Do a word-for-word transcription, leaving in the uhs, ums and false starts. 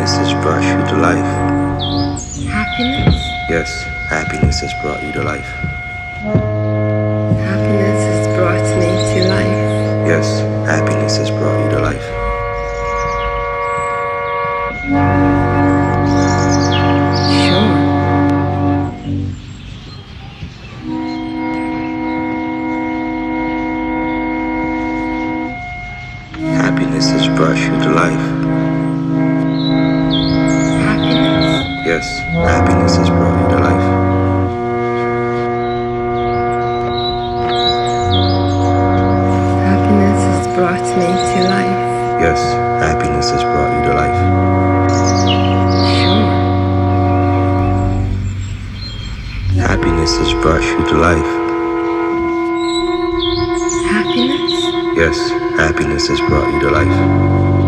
Happiness has brought you to life. Happiness? Yes, happiness has brought you to life. Happiness has brought me to life. Yes, happiness has brought you to life. Sure. Happiness has brought you to life. Happiness? Yes, happiness has brought you to life. Happiness has brought me to life. Yes, happiness has brought you to life. Sure. Happiness has brought you to life. Happiness? Yes, happiness has brought you to life.